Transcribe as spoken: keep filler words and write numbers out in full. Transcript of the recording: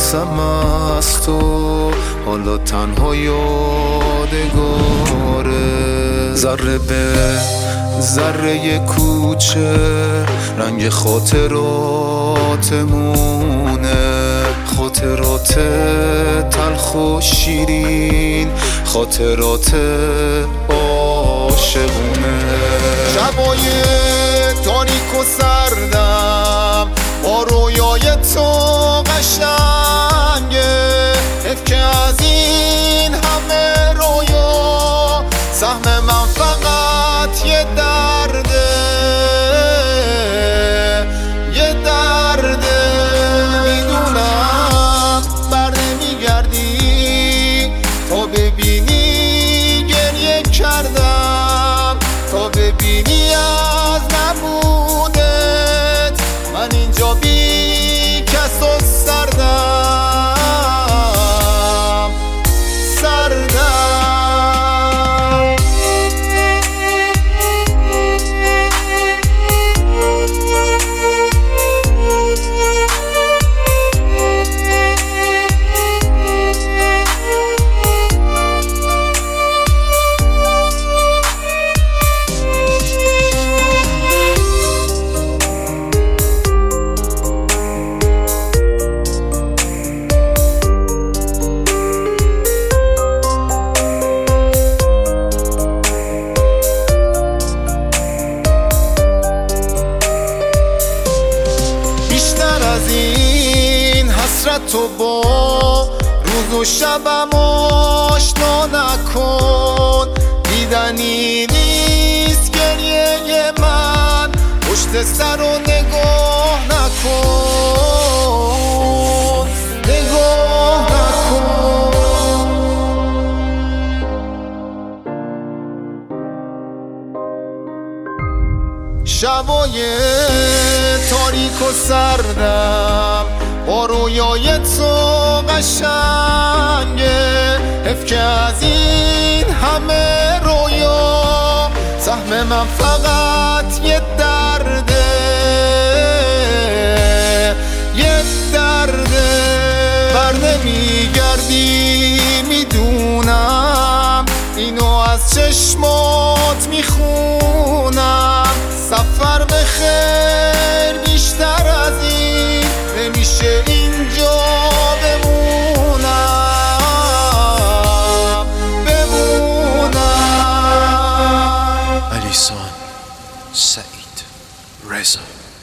حواسم از تو حالا تنها یادگاره. ذره به ذره کوچه رنگ خاطراتمونه، خاطرات تلخ و شیرین، خاطرات عاشقونه. شبای تاریک و سردم با رویای تو قشنگه، حیف که از این همه رویا سهم من فقط یه درده، یه درده. میدونم بر نمیگردی تا ببینی گریه کردم، تا ببینی از نبودت من اینجا بی کس و سردم، سردم. از این حسرت تو با روز و شبم آشنا نکن، دیدنی نیست گریه من، پشت سر و نگاه نکن، نگاه نکن. شبای تاریک و سردم با رویای تو قشنگه، حیف که از این همه رویا سهم من فقط یه درده، یه درده. بر نمیگردی میدونم، اینو از چشمات میخونم. سفر به خیر، بیشتر از این نمیشه اینجا بمونم، بمونم. علی سان، سعید رضا.